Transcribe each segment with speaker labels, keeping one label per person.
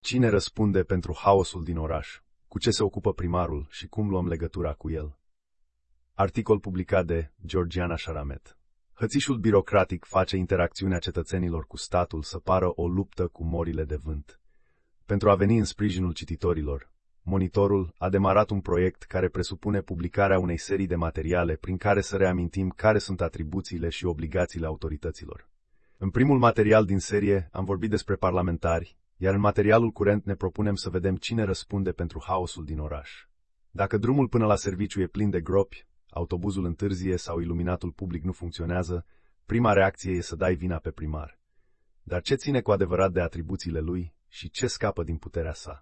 Speaker 1: Cine răspunde pentru haosul din oraș? Cu ce se ocupă primarul și cum luăm legătura cu el? Articol publicat de Georgiana Sharamet. Hățișul birocratic face interacțiunea cetățenilor cu statul să pară o luptă cu morile de vânt. Pentru a veni în sprijinul cititorilor, Monitorul a demarat un proiect care presupune publicarea unei serii de materiale prin care să reamintim care sunt atribuțiile și obligațiile autorităților. În primul material din serie am vorbit despre parlamentari, iar în materialul curent ne propunem să vedem cine răspunde pentru haosul din oraș. Dacă drumul până la serviciu e plin de gropi, autobuzul întârzie sau iluminatul public nu funcționează, prima reacție e să dai vina pe primar. Dar ce ține cu adevărat de atribuțiile lui și ce scapă din puterea sa?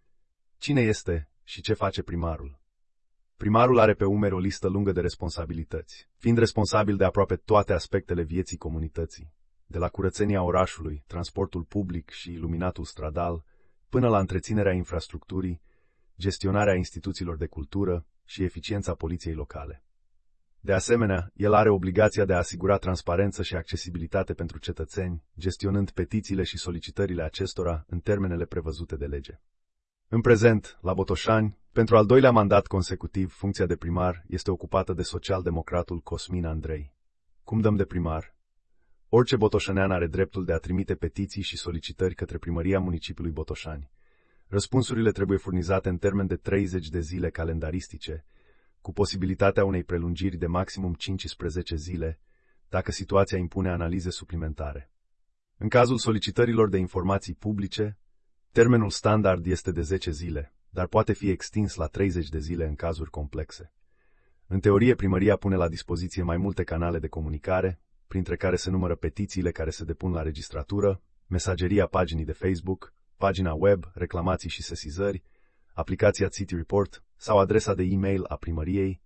Speaker 1: Cine este și ce face primarul? Primarul are pe umeri o listă lungă de responsabilități, fiind responsabil de aproape toate aspectele vieții comunității, de la curățenia orașului, transportul public și iluminatul stradal, până la întreținerea infrastructurii, gestionarea instituțiilor de cultură și eficiența poliției locale. De asemenea, el are obligația de a asigura transparență și accesibilitate pentru cetățeni, gestionând petițiile și solicitările acestora în termenele prevăzute de lege. În prezent, la Botoșani, pentru al doilea mandat consecutiv, funcția de primar este ocupată de social-democratul Cosmin Andrei. Cum dăm de primar? Orice botoșănean are dreptul de a trimite petiții și solicitări către primăria municipiului Botoșani. Răspunsurile trebuie furnizate în termen de 30 de zile calendaristice, cu posibilitatea unei prelungiri de maximum 15 zile, dacă situația impune analize suplimentare. În cazul solicitărilor de informații publice, termenul standard este de 10 zile, dar poate fi extins la 30 de zile în cazuri complexe. În teorie, primăria pune la dispoziție mai multe canale de comunicare, printre care se numără petițiile care se depun la registratură, mesageria paginii de Facebook, pagina web, reclamații și sesizări, aplicația City Report sau adresa de e-mail a primăriei,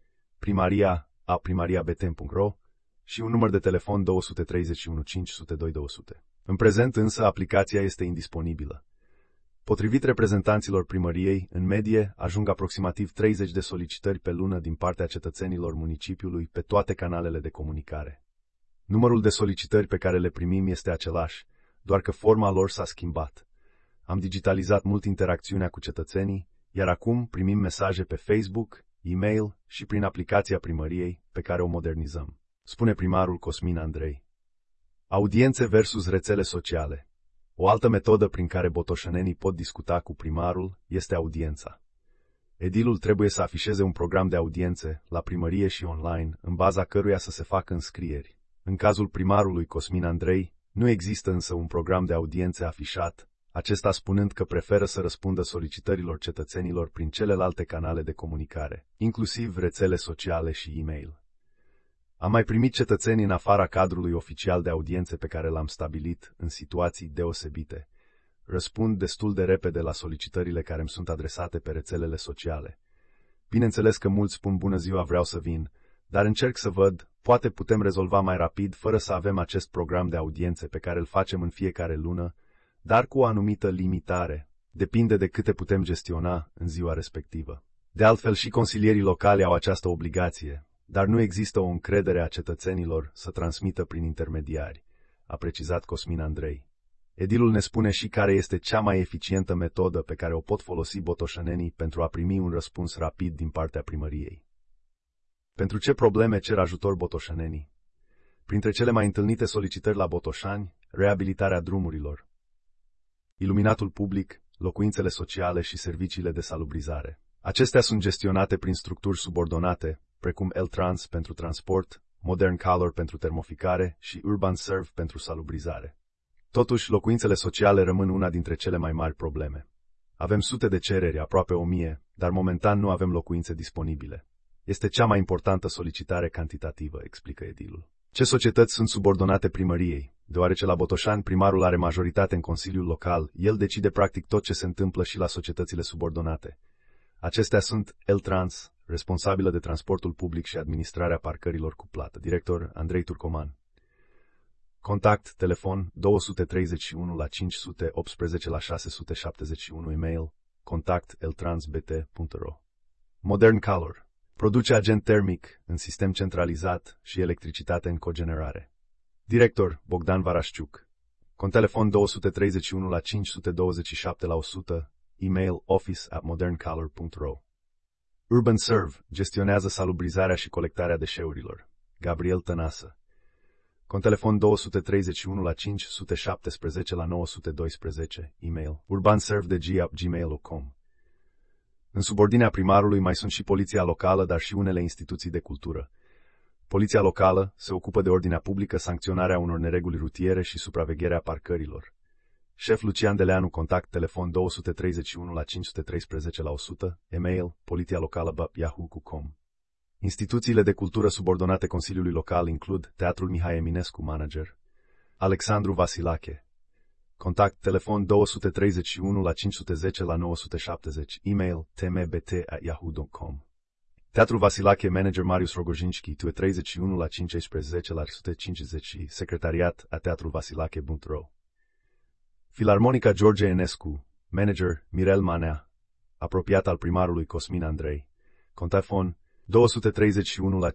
Speaker 1: primaria@primariabt.ro și un număr de telefon 231 502 200. În prezent însă aplicația este indisponibilă. Potrivit reprezentanților primăriei, în medie ajung aproximativ 30 de solicitări pe lună din partea cetățenilor municipiului pe toate canalele de comunicare. Numărul de solicitări pe care le primim este același, doar că forma lor s-a schimbat. Am digitalizat mult interacțiunea cu cetățenii, iar acum primim mesaje pe Facebook, e-mail și prin aplicația primăriei, pe care o modernizăm, spune primarul Cosmin Andrei. Audiențe versus rețele sociale. O altă metodă prin care botoșănenii pot discuta cu primarul este audiența. Edilul trebuie să afișeze un program de audiențe, la primărie și online, în baza căruia să se facă înscrieri. În cazul primarului Cosmin Andrei, nu există însă un program de audiențe afișat, acesta spunând că preferă să răspundă solicitărilor cetățenilor prin celelalte canale de comunicare, inclusiv rețele sociale și e-mail. Am mai primit cetățenii în afara cadrului oficial de audiențe pe care l-am stabilit în situații deosebite. Răspund destul de repede la solicitările care îmi sunt adresate pe rețelele sociale. Bineînțeles că mulți spun bună ziua, vreau să vin, dar încerc să văd, poate putem rezolva mai rapid fără să avem acest program de audiențe pe care îl facem în fiecare lună, dar cu o anumită limitare, depinde de câte putem gestiona în ziua respectivă. De altfel și consilierii locali au această obligație, dar nu există o încredere a cetățenilor să transmită prin intermediari, a precizat Cosmin Andrei. Edilul ne spune și care este cea mai eficientă metodă pe care o pot folosi botoșănenii pentru a primi un răspuns rapid din partea primăriei. Pentru ce probleme cer ajutor botoșănenii? Printre cele mai întâlnite solicitări la Botoșani, reabilitarea drumurilor, iluminatul public, locuințele sociale și serviciile de salubrizare. Acestea sunt gestionate prin structuri subordonate, precum L-Trans pentru transport, Modern Color pentru termoficare și Urban Serve pentru salubrizare. Totuși, locuințele sociale rămân una dintre cele mai mari probleme. Avem sute de cereri, aproape 1000, dar momentan nu avem locuințe disponibile. Este cea mai importantă solicitare cantitativă, explică edilul. Ce societăți sunt subordonate primăriei? Deoarece la Botoșani primarul are majoritate în Consiliul Local, el decide practic tot ce se întâmplă și la societățile subordonate. Acestea sunt L-Trans, responsabilă de transportul public și administrarea parcărilor cu plată, director Andrei Turcoman. Contact, telefon 231 la 518 la 671, e-mail contact@ltransbt.ro. Modern Color produce agent termic în sistem centralizat și electricitate în cogenerare. Director Bogdan Varașciuc. Contelefon 231 la 527 la 100, e-mail office@moderncolor.ro. Urban Serve gestionează salubrizarea și colectarea deșeurilor. Gabriel Tănasă. Contelefon 231 la 517 la 912, e-mail urbanserve@gmail.com. În subordinea primarului mai sunt și poliția locală, dar și unele instituții de cultură. Poliția locală se ocupă de ordinea publică, sancționarea unor nereguli rutiere și supravegherea parcărilor. Șef Lucian Deleanu, contact telefon 231 la 513 la 100, e-mail politialocală@yahoo.com. Instituțiile de cultură subordonate Consiliului Local includ Teatrul Mihai Eminescu, manager, Alexandru Vasilache. Contact telefon 231 la 510 la 970, e-mail tmbt@yahoo.com. Teatrul Vasilache, manager Marius Rogojinski, 31 la 511 la 150, secretariat @teatrulvasilache.ro. Filarmonica George Enescu, manager Mirel Manea, apropiat al primarului Cosmin Andrei. Contelefon 231 la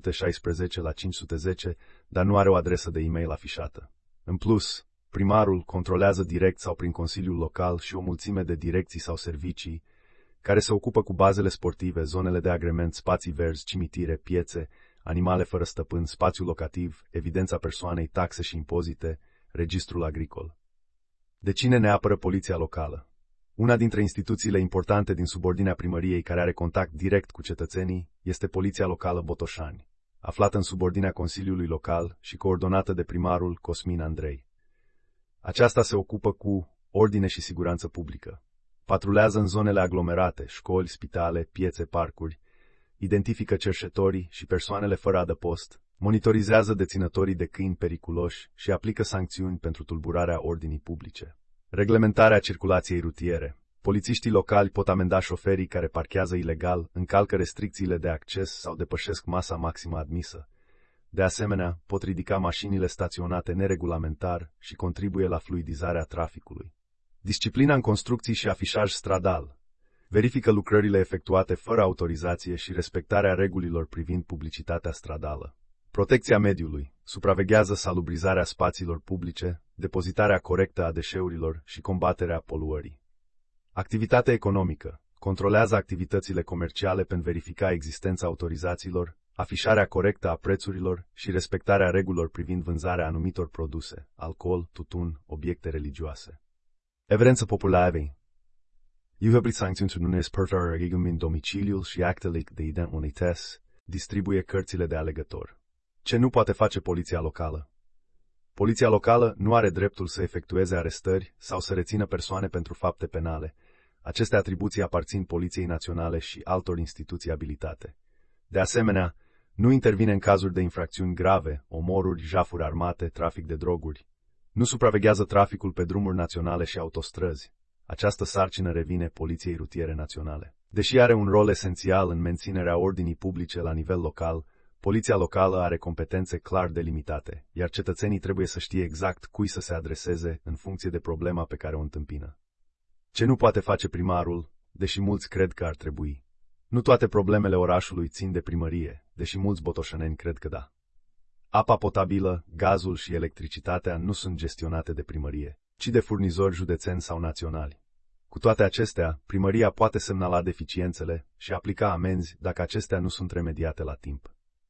Speaker 1: 516 la 510, dar nu are o adresă de e-mail afișată. În plus, primarul controlează direct sau prin Consiliul Local și o mulțime de direcții sau servicii care se ocupă cu bazele sportive, zonele de agrement, spații verzi, cimitire, piețe, animale fără stăpân, spațiu locativ, evidența persoanei, taxe și impozite, registrul agricol. De cine ne apără poliția locală? Una dintre instituțiile importante din subordinea primăriei care are contact direct cu cetățenii este Poliția Locală Botoșani, aflată în subordinea Consiliului Local și coordonată de primarul Cosmin Andrei. Aceasta se ocupă cu ordine și siguranță publică. Patrulează în zonele aglomerate, școli, spitale, piețe, parcuri, identifică cerșetorii și persoanele fără adăpost, monitorizează deținătorii de câini periculoși și aplică sancțiuni pentru tulburarea ordinii publice. Reglementarea circulației rutiere. Polițiștii locali pot amenda șoferii care parchează ilegal, încalcă restricțiile de acces sau depășesc masa maximă admisă. De asemenea, pot ridica mașinile staționate neregulamentar și contribuie la fluidizarea traficului. Disciplina în construcții și afișaj stradal. Verifică lucrările efectuate fără autorizație și respectarea regulilor privind publicitatea stradală. Protecția mediului. Supraveghează salubrizarea spațiilor publice, depozitarea corectă a deșeurilor și combaterea poluării. Activitatea economică. Controlează activitățile comerciale pentru verifica existența autorizațiilor, afișarea corectă a prețurilor și respectarea regulilor privind vânzarea anumitor produse, alcool, tutun, obiecte religioase. Evidență populară. Iuhăbrit sancțiuni nu spărtarea regimului domiciliul și actele de identitate, distribuie cărțile de alegător. Ce nu poate face poliția locală? Poliția locală nu are dreptul să efectueze arestări sau să rețină persoane pentru fapte penale. Aceste atribuții aparțin Poliției Naționale și altor instituții abilitate. De asemenea, nu intervine în cazuri de infracțiuni grave, omoruri, jafuri armate, trafic de droguri. Nu supraveghează traficul pe drumuri naționale și autostrăzi. Această sarcină revine Poliției Rutiere Naționale. Deși are un rol esențial în menținerea ordinii publice la nivel local, Poliția locală are competențe clar delimitate, iar cetățenii trebuie să știe exact cui să se adreseze în funcție de problema pe care o întâmpină. Ce nu poate face primarul, deși mulți cred că ar trebui? Nu toate problemele orașului țin de primărie, deși mulți botoșăneni cred că da. Apa potabilă, gazul și electricitatea nu sunt gestionate de primărie, ci de furnizori județeni sau naționali. Cu toate acestea, primăria poate semnala deficiențele și aplica amenzi dacă acestea nu sunt remediate la timp.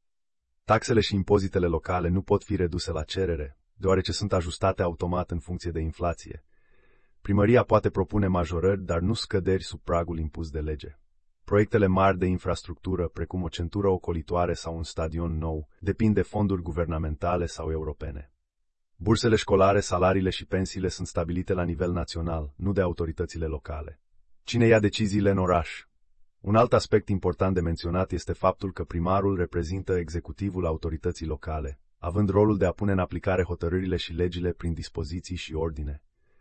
Speaker 1: Taxele și impozitele locale nu pot fi reduse la cerere, deoarece sunt ajustate automat în funcție de inflație. Primăria poate propune majorări, dar nu scăderi sub pragul impus de lege. Proiectele mari de infrastructură, precum o centură ocolitoare sau un stadion nou, depind de fonduri guvernamentale sau europene. Bursele școlare, salariile și pensiile sunt stabilite la nivel național, nu de autoritățile locale. Cine ia deciziile în oraș? Un alt aspect important de menționat este faptul că primarul reprezintă executivul autorității locale, având rolul de a pune în aplicare hotărârile și legile prin dispoziții și ordine.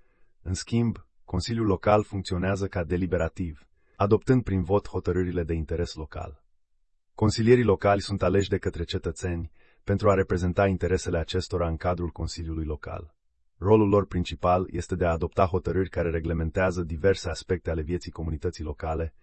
Speaker 1: În schimb, Consiliul Local funcționează ca deliberativ, adoptând prin vot hotărârile de interes local. Consilierii locali sunt aleși de către cetățeni pentru a reprezenta interesele acestora în cadrul Consiliului Local. Rolul lor principal este de a adopta hotărâri care reglementează diverse aspecte ale vieții comunității locale,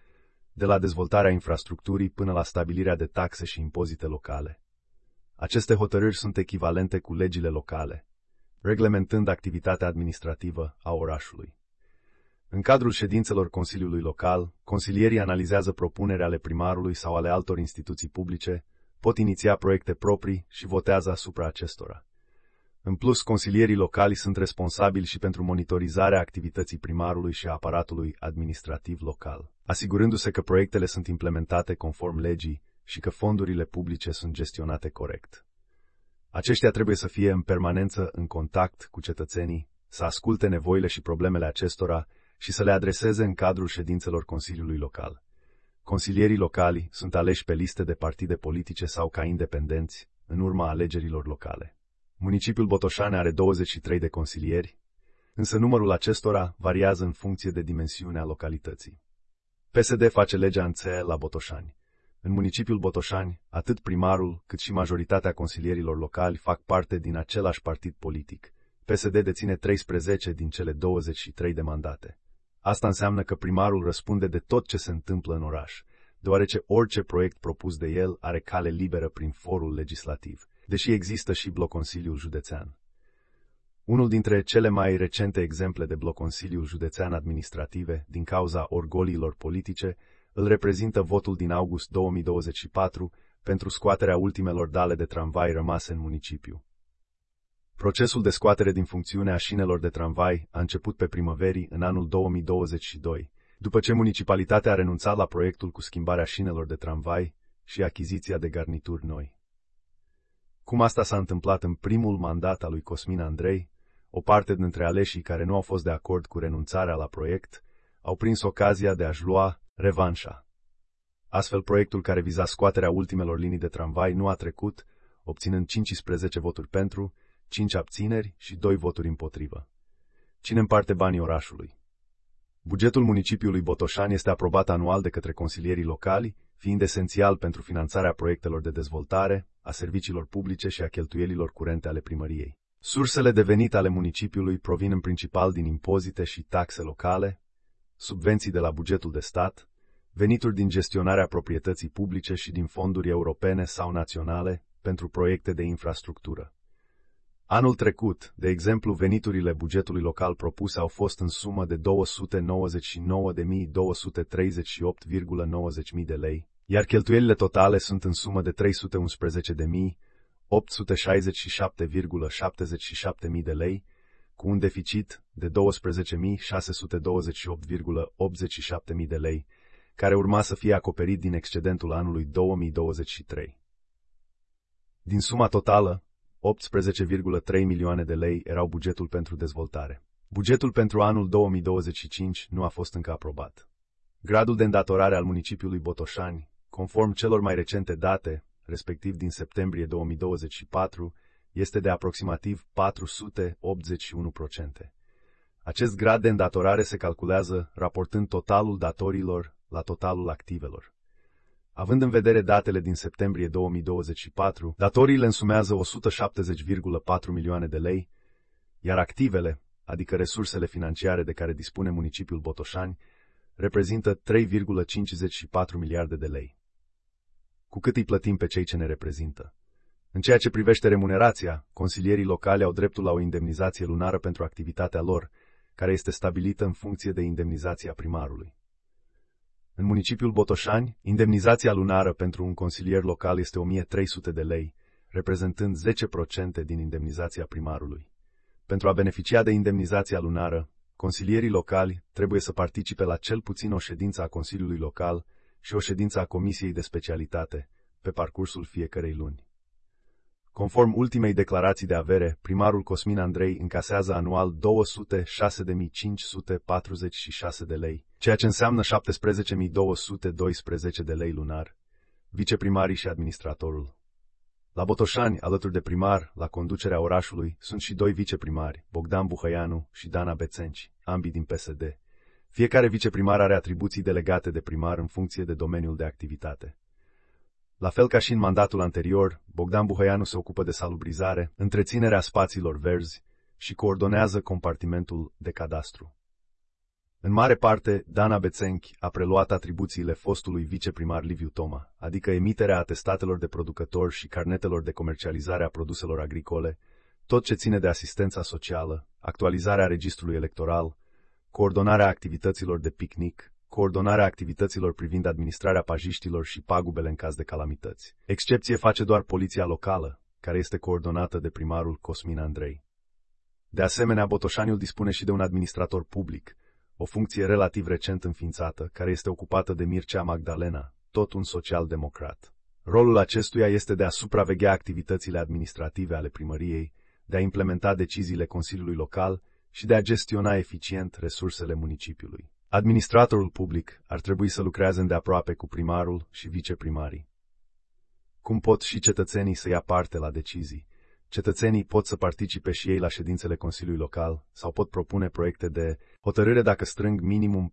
Speaker 1: de la dezvoltarea infrastructurii până la stabilirea de taxe și impozite locale. Aceste hotărâri sunt echivalente cu legile locale. reglementând activitatea administrativă a orașului. În cadrul ședințelor Consiliului Local, consilierii analizează propuneri ale primarului sau ale altor instituții publice, pot iniția proiecte proprii și votează asupra acestora. În plus, consilierii locali sunt responsabili și pentru monitorizarea activității primarului și a aparatului administrativ local, asigurându-se că proiectele sunt implementate conform legii și că fondurile publice sunt gestionate corect. Aceștia trebuie să fie în permanență în contact cu cetățenii, să asculte nevoile și problemele acestora și să le adreseze în cadrul ședințelor Consiliului Local. Consilierii locali sunt aleși pe liste de partide politice sau ca independenți, în urma alegerilor locale. Municipiul Botoșani are 23 de consilieri, însă numărul acestora variază în funcție de dimensiunea localității. PSD face legea în țe la Botoșani. În municipiul Botoșani, atât primarul cât și majoritatea consilierilor locali fac parte din același partid politic. PSD deține 13 din cele 23 de mandate. Asta înseamnă că primarul răspunde de tot ce se întâmplă în oraș, deoarece orice proiect propus de el are cale liberă prin forul legislativ, deși există și bloconsiliul județean. Unul dintre cele mai recente exemple de bloconsiliul județean administrative, din cauza orgoliilor politice, îl reprezintă votul din august 2024 pentru scoaterea ultimelor dale de tramvai rămase în municipiu. Procesul de scoatere din funcțiune a șinelor de tramvai a început pe primăverii în anul 2022, după ce municipalitatea a renunțat la proiectul cu schimbarea șinelor de tramvai și achiziția de garnituri noi. Cum asta s-a întâmplat în primul mandat al lui Cosmin Andrei, o parte dintre aleșii care nu au fost de acord cu renunțarea la proiect au prins ocazia de a-și lua revanșa. Astfel, proiectul care viza scoaterea ultimelor linii de tramvai nu a trecut, obținând 15 voturi pentru, 5 abțineri și 2 voturi împotrivă. Cine împarte banii orașului? Bugetul municipiului Botoșani este aprobat anual de către consilierii locali, fiind esențial pentru finanțarea proiectelor de dezvoltare, a serviciilor publice și a cheltuielilor curente ale primăriei. Sursele de venit ale municipiului provin în principal din impozite și taxe locale, subvenții de la bugetul de stat, venituri din gestionarea proprietății publice și din fonduri europene sau naționale pentru proiecte de infrastructură. Anul trecut, de exemplu, veniturile bugetului local propuse au fost în sumă de 299.238,90 de lei, iar cheltuielile totale sunt în sumă de 311.867,77 de lei, cu un deficit de 12.628,87 de lei, care urma să fie acoperit din excedentul anului 2023. Din suma totală, 18,3 milioane de lei erau bugetul pentru dezvoltare. Bugetul pentru anul 2025 nu a fost încă aprobat. Gradul de îndatorare al municipiului Botoșani, conform celor mai recente date, respectiv din septembrie 2024, este de aproximativ 481%. Acest grad de îndatorare se calculează raportând totalul datorilor la totalul activelor. Având în vedere datele din septembrie 2024, datoriile însumează 170,4 milioane de lei, iar activele, adică resursele financiare de care dispune municipiul Botoșani, reprezintă 3,54 miliarde de lei. Cu cât îi plătim pe cei ce ne reprezintă? În ceea ce privește remunerația, consilierii locali au dreptul la o indemnizație lunară pentru activitatea lor, care este stabilită în funcție de indemnizația primarului. În municipiul Botoșani, indemnizația lunară pentru un consilier local este 1.300 de lei, reprezentând 10% din indemnizația primarului. Pentru a beneficia de indemnizația lunară, consilierii locali trebuie să participe la cel puțin o ședință a Consiliului Local și o ședință a Comisiei de Specialitate, pe parcursul fiecărei luni. Conform ultimei declarații de avere, primarul Cosmin Andrei încasează anual 206.546 de lei, ceea ce înseamnă 17.212 de lei lunar, viceprimarii și administratorul. La Botoșani, alături de primar, la conducerea orașului, sunt și 2 viceprimari, Bogdan Buhăianu și Dana Bețenci, ambii din PSD. Fiecare viceprimar are atribuții delegate de primar în funcție de domeniul de activitate. La fel ca și în mandatul anterior, Bogdan Buhăianu se ocupă de salubrizare, întreținerea spațiilor verzi și coordonează compartimentul de cadastru. În mare parte, Dana Bețenchi a preluat atribuțiile fostului viceprimar Liviu Toma, adică emiterea atestatelor de producător și carnetelor de comercializare a produselor agricole, tot ce ține de asistența socială, actualizarea registrului electoral, coordonarea activităților de picnic, coordonarea activităților privind administrarea pajiștilor și pagubele în caz de calamități. Excepție face doar poliția locală, care este coordonată de primarul Cosmin Andrei. De asemenea, Botoșaniul dispune și de un administrator public, o funcție relativ recent înființată, care este ocupată de Mircea Magdalena, tot un social-democrat. Rolul acestuia este de a supraveghea activitățile administrative ale primăriei, de a implementa deciziile Consiliului Local și de a gestiona eficient resursele municipiului. Administratorul public ar trebui să lucreze îndeaproape cu primarul și viceprimarii. Cum pot și cetățenii să ia parte la decizii? Cetățenii pot să participe și ei la ședințele Consiliului Local sau pot propune proiecte de hotărâre dacă strâng minimum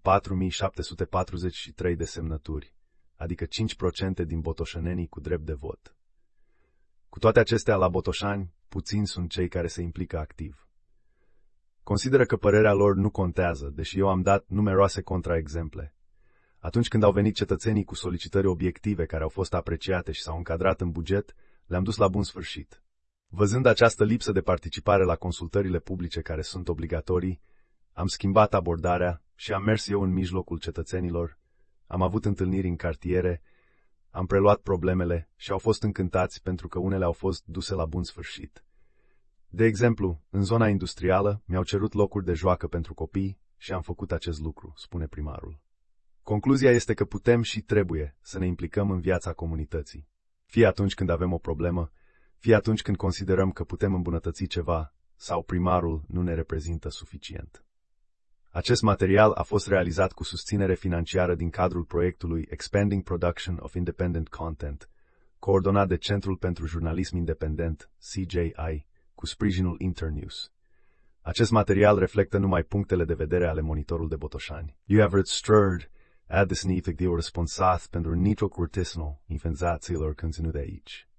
Speaker 1: 4743 de semnături, adică 5% din botoșenenii cu drept de vot. Cu toate acestea, la Botoșani, puțini sunt cei care se implică activ. Consideră că părerea lor nu contează, deși eu am dat numeroase contraexemple. Atunci când au venit cetățenii cu solicitări obiective care au fost apreciate și s-au încadrat în buget, le-am dus la bun sfârșit. Văzând această lipsă de participare la consultările publice care sunt obligatorii, am schimbat abordarea și am mers eu în mijlocul cetățenilor, am avut întâlniri în cartiere, am preluat problemele și au fost încântați pentru că unele au fost duse la bun sfârșit. De exemplu, în zona industrială mi-au cerut locuri de joacă pentru copii și am făcut acest lucru, spune primarul. Concluzia este că putem și trebuie să ne implicăm în viața comunității, fie atunci când avem o problemă, fie atunci când considerăm că putem îmbunătăți ceva sau primarul nu ne reprezintă suficient. Acest material a fost realizat cu susținere financiară din cadrul proiectului Expanding Production of Independent Content, coordonat de Centrul pentru Jurnalism Independent, CJI, cu sprijinul Internews. Acest material reflectă numai punctele de vedere ale Monitorul de Botoșani. You have registered ad desnitic de o responsat pentru nicio curtisnul infenzațiilor conținute aici.